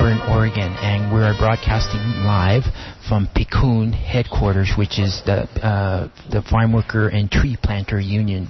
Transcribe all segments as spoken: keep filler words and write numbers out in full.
Woodburn, Oregon, and we are broadcasting live from Pecun headquarters, which is the uh, the Farm Worker and Tree Planter Union,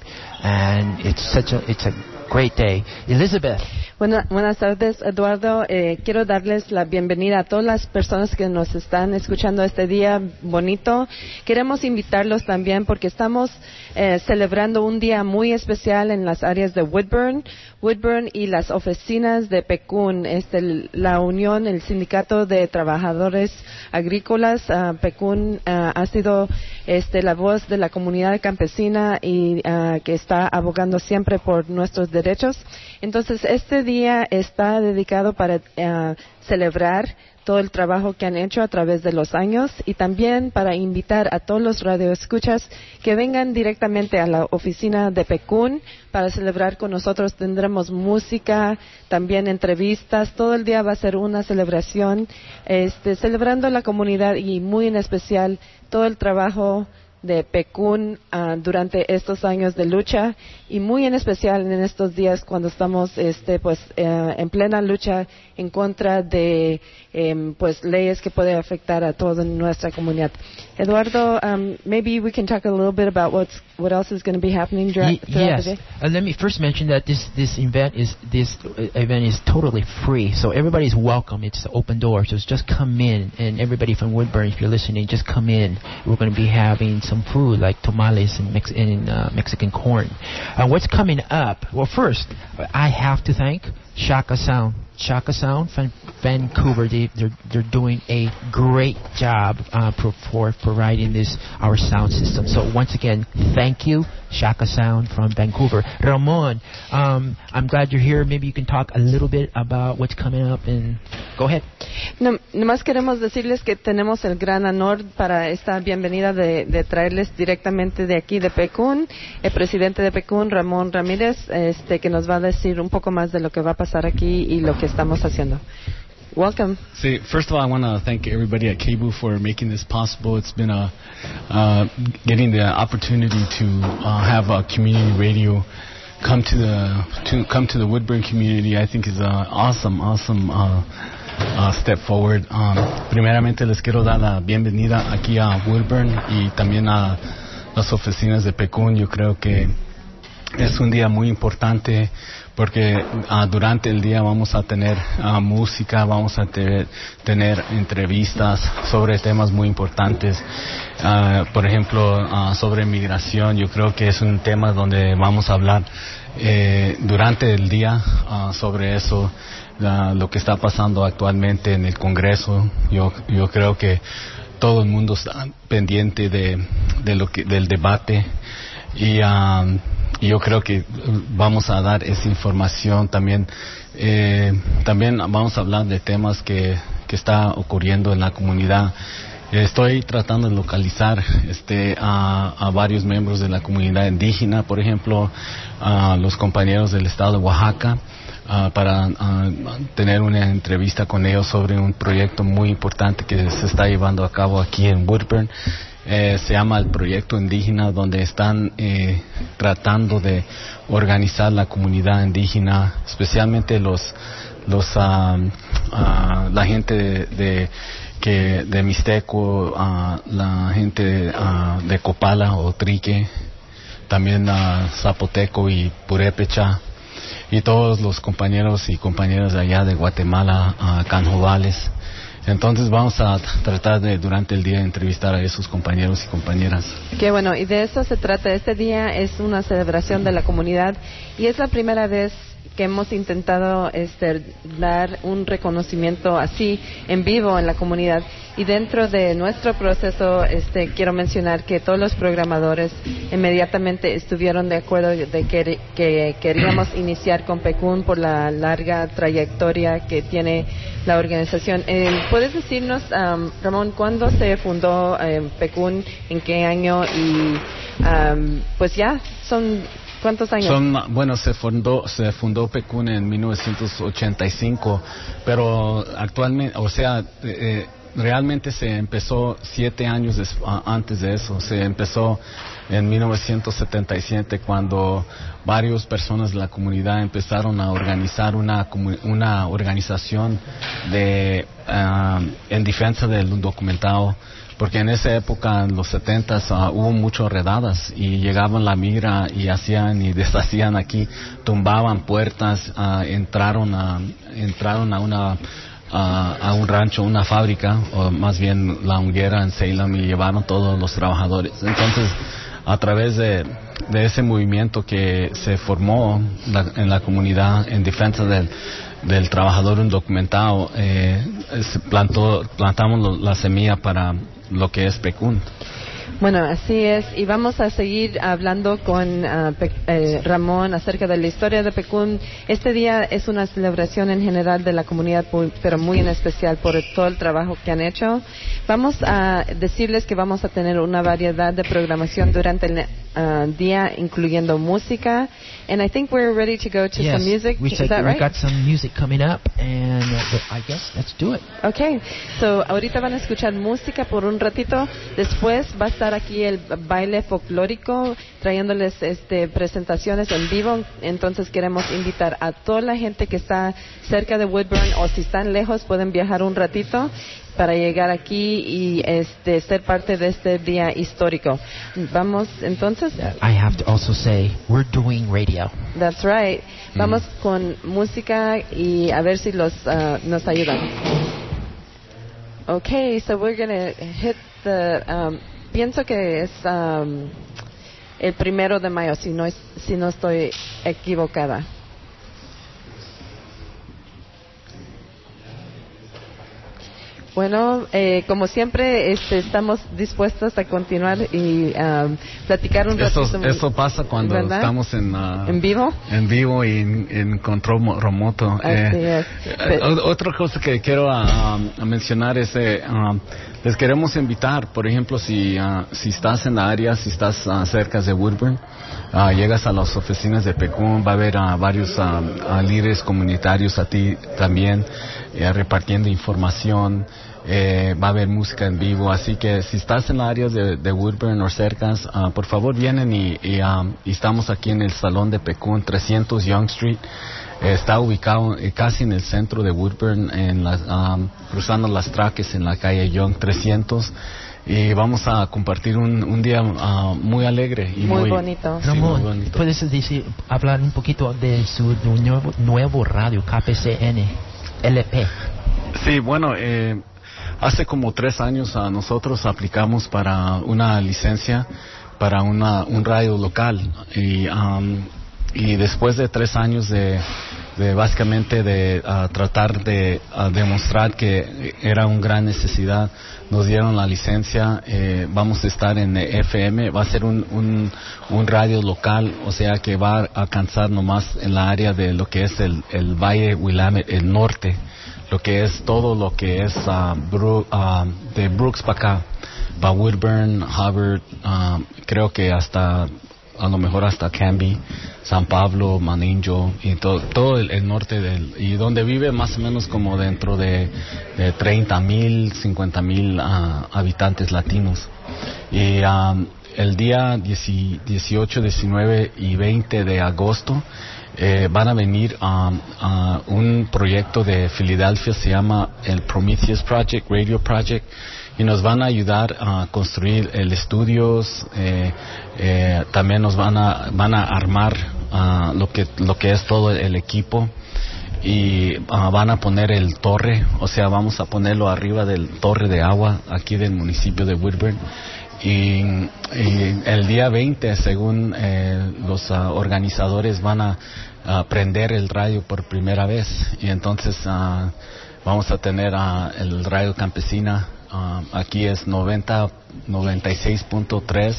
and it's such a it's a great day. Elizabeth. Buenas, buenas tardes, Eduardo. Eh, quiero darles la bienvenida a todas las personas que nos están escuchando este día bonito. Queremos invitarlos también porque estamos eh, celebrando un día muy especial en las áreas de Woodburn, Woodburn y las oficinas de Pecun. Este, la unión, el sindicato de trabajadores agrícolas, uh, Pecun uh, ha sido este, la voz de la comunidad campesina y uh, que está abogando siempre por nuestros derechos. Entonces, este día está dedicado para uh, celebrar todo el trabajo que han hecho a través de los años y también para invitar a todos los radioescuchas que vengan directamente a la oficina de Pecun para celebrar con nosotros. Tendremos música, también entrevistas, todo el día va a ser una celebración, este, celebrando la comunidad y muy en especial todo el trabajo de Pecun uh, durante estos años de lucha y muy en especial en estos días cuando estamos este pues uh, en plena lucha en contra de um, pues leyes que pueden afectar a toda nuestra comunidad. Eduardo, um, maybe we can talk a little bit about what's what else is going to be happening during y- yes. the day. Uh, let me first mention that this this event is this uh, event is totally free, so everybody's welcome. It's open door, so just come in, and everybody from Woodburn, if you're listening, just come in. We're going to be having some food like tamales and, Mex- and uh, Mexican corn. Uh, what's coming up? Well, first, I have to thank Shaka Sound. Shaka Sound from Vancouver. They, they're they're doing a great job uh, for, for providing this our sound system. So once again, thank you, Shaka Sound from Vancouver. Ramon, um, I'm glad you're here. Maybe you can talk a little bit about what's coming up and go ahead. No, nomás queremos decirles que tenemos el gran honor para esta bienvenida de, de traerles directamente de aquí de Pecun, el presidente de Pecun, Ramón Ramírez, este, que nos va a decir un poco más de lo que va a pasar aquí y lo que estamos haciendo. Welcome. See, first of all, I want to thank everybody at K B U for making this possible. It's been a uh, getting the opportunity to uh, have a community radio come to the to come to the Woodburn community. I think is an awesome, awesome uh, uh, step forward. Um, primeramente, les quiero dar la bienvenida aquí a Woodburn y también a las oficinas de Pecun. Yo creo que es un día muy importante porque uh, durante el día vamos a tener uh, música, vamos a te- tener entrevistas sobre temas muy importantes. Uh, por ejemplo, uh, sobre migración. Yo creo que es un tema donde vamos a hablar eh, durante el día uh, sobre eso, uh, lo que está pasando actualmente en el Congreso. Yo, yo creo que todo el mundo está pendiente de, de lo que, del debate y um, Y yo creo que vamos a dar esa información también. Eh, también vamos a hablar de temas que, que está ocurriendo en la comunidad. Estoy tratando de localizar este, a, a varios miembros de la comunidad indígena, por ejemplo, a los compañeros del estado de Oaxaca, uh, para uh, tener una entrevista con ellos sobre un proyecto muy importante que se está llevando a cabo aquí en Woodburn. Eh, se llama el Proyecto Indígena, donde están eh, tratando de organizar la comunidad indígena, especialmente los los uh, uh, la gente de, de que de Mixteco, uh, la gente uh, de Copala o Trique, también uh, Zapoteco y Purépecha, y todos los compañeros y compañeras de allá de Guatemala, uh, Canjobales. Entonces vamos a tratar de durante el día entrevistar a esos compañeros y compañeras. Qué bueno, y de eso se trata. Este día es una celebración de la comunidad y es la primera vez que hemos intentado este, dar un reconocimiento así en vivo en la comunidad. Y dentro de nuestro proceso este, quiero mencionar que todos los programadores inmediatamente estuvieron de acuerdo de que, que queríamos iniciar con Pecun por la larga trayectoria que tiene la organización. Eh, ¿Puedes decirnos, um, Ramón, cuándo se fundó eh, Pecun, en qué año? Y um, pues ya son... ¿Cuántos años? Son, bueno, se fundó, se fundó Pecun en mil novecientos ochenta y cinco, pero actualmente, o sea, eh, realmente se empezó siete años des, uh, antes de eso. Se empezó en mil novecientos setenta y siete cuando varias personas de la comunidad empezaron a organizar una, una organización de, uh, en defensa del undocumentado. Porque en esa época, en los setentas, uh, hubo muchas redadas y llegaban la migra y hacían y deshacían aquí, tumbaban puertas, uh, entraron a, entraron a una, uh, a un rancho, una fábrica, o más bien la hoguera en Salem, y llevaron todos los trabajadores. Entonces, a través de, de ese movimiento que se formó la, en la comunidad en defensa del del trabajador undocumentado, eh, plantó, plantamos lo, la semilla para lo que es Pecún. Bueno, así es, y vamos a seguir hablando con uh, Pe- eh, Ramón acerca de la historia de Pecún. Este día es una celebración en general de la comunidad, pero muy en especial por todo el trabajo que han hecho. Vamos a decirles que vamos a tener una variedad de programación durante el uh, día, incluyendo música. And I think we're ready to go to yes, some music. We Is said that we right? got some music coming up, and uh, I guess let's do it. Okay, so ahorita van a escuchar música por un ratito. Después va a estar aquí el baile folclórico, trayéndoles este, presentaciones en vivo. Entonces queremos invitar a toda la gente que está cerca de Woodburn, o si están lejos pueden viajar un ratito para llegar aquí y este, ser parte de este día histórico. Vamos entonces. I have to also say, we're doing radio. That's right. Vamos Mm. con música y a ver si los uh, nos ayudan. Okay, so we're gonna hit the. Um, pienso que es um, el primero de mayo, si no es, si no estoy equivocada. Bueno, eh, como siempre, este, estamos dispuestos a continuar y um, platicar un Eso, ratito. eso pasa cuando ¿verdad? estamos en, uh, ¿En vivo? En vivo y en, en control mo- remoto. Así Eh, es. eh, o- otra cosa que quiero uh, um, mencionar es, eh, um, les queremos invitar, por ejemplo, si, uh, si estás en la área, si estás uh, cerca de Woodburn, uh, llegas a las oficinas de Pecún, va a haber uh, varios uh, uh, líderes comunitarios a ti también, eh, repartiendo información. Eh, va a haber música en vivo, así que si estás en la área de, de Woodburn o cercas, uh, por favor vienen y, y, um, y estamos aquí en el Salón de Pecún, trescientos Young Street. Eh, está ubicado eh, casi en el centro de Woodburn, en la, um, cruzando las traques en la calle Young trescientos, y vamos a compartir un, un día uh, muy alegre y Muy muy, bonito. sí, muy Ramón, bonito. ¿puedes decir, hablar un poquito de su nuevo, nuevo radio, K P C N, L P? Sí, bueno, eh, hace como tres años a nosotros aplicamos para una licencia para una, un radio local y, um, y después de tres años de, de básicamente de uh, tratar de uh, demostrar que era una gran necesidad, nos dieron la licencia. Eh, vamos a estar en F M, va a ser un, un, un radio local, o sea que va a alcanzar nomás en la área de lo que es el, el Valle Willamette, el norte, lo que es todo lo que es uh, Bru, uh, de Brooks para acá, para Woodburn, Hubbard, uh, creo que hasta, a lo mejor hasta Canby, San Pablo, Maninjo, y todo, todo el, el norte del, y donde vive más o menos como dentro de, de treinta mil, cincuenta mil uh, habitantes latinos. Y um, el día dieciocho, diecinueve y veinte de agosto, Eh, van a venir a um, uh, un proyecto de Filadelfia, se llama el Prometheus Project, Radio Project, y nos van a ayudar a construir el estudios. Eh, eh, también nos van a van a armar uh, lo que lo que es todo el equipo, y uh, van a poner el torre, o sea, vamos a ponerlo arriba del torre de agua aquí del municipio de Woodburn. Y, y el día veinte, según eh, los uh, organizadores, van a uh, prender el radio por primera vez, y entonces uh, vamos a tener uh, el radio campesina. Uh, aquí es noventa, noventa y seis punto tres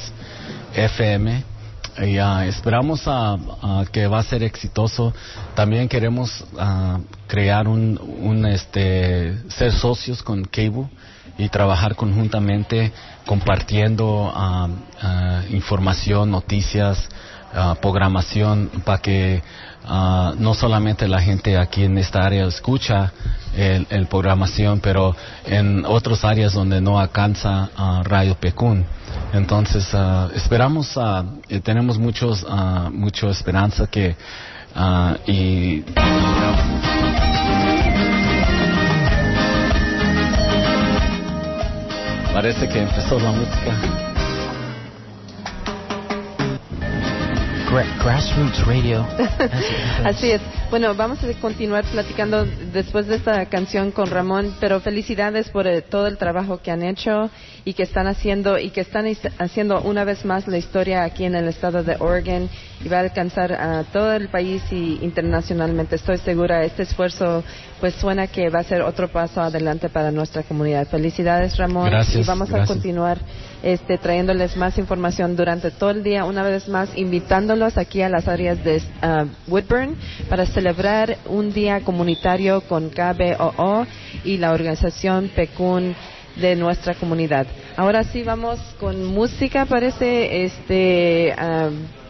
F M, y uh, esperamos uh, uh, que va a ser exitoso. También queremos uh, crear un, un este ser socios con Cable y trabajar conjuntamente, compartiendo uh, uh, información, noticias, uh, programación para que uh, no solamente la gente aquí en esta área escucha el, el programación, pero en otras áreas donde no alcanza uh, Radio Pecún. Entonces uh, esperamos, uh, y tenemos muchos, uh, mucha esperanza que uh, y parece que empezó la música. Grassroots Radio. Así es. Bueno, vamos a continuar platicando después de esta canción con Ramón, pero felicidades por eh, todo el trabajo que han hecho y que están haciendo y que están haciendo una vez más la historia aquí en el estado de Oregon y va a alcanzar a todo el país y internacionalmente. Estoy segura, este esfuerzo pues suena que va a ser otro paso adelante para nuestra comunidad. Felicidades, Ramón. Gracias, y vamos gracias. a continuar este, trayéndoles más información durante todo el día, una vez más invitándolos aquí a las áreas de uh, Woodburn para celebrar un día comunitario con K B O O y la organización Pecún de nuestra comunidad. Ahora sí vamos con música, parece. Este, uh,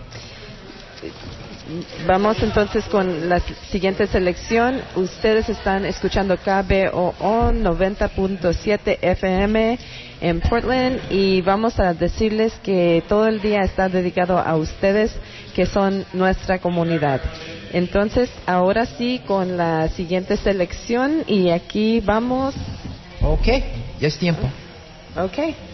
vamos entonces con la siguiente selección. Ustedes están escuchando K B O O noventa punto siete F M en Portland y vamos a decirles que todo el día está dedicado a ustedes, que son nuestra comunidad. Entonces, ahora sí con la siguiente selección y aquí vamos. Ok, ya es tiempo. Ok.